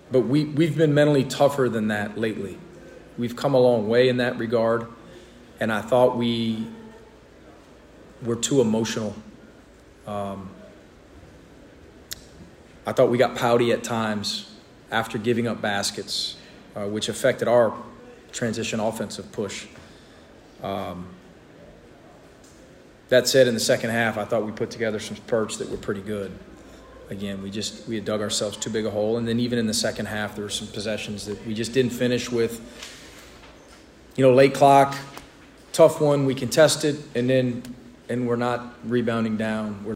but we've been mentally tougher than that lately. We've come a long way in that regard, and I thought we were too emotional. I thought we got pouty at times after giving up baskets, which affected our transition offensive push. That said, in the second half, I thought we put together some spurts that were pretty good. Again, we had dug ourselves too big a hole. And then even in the second half, there were some possessions that we just didn't finish with. Late clock, tough one, we contested, and we're not rebounding down. We're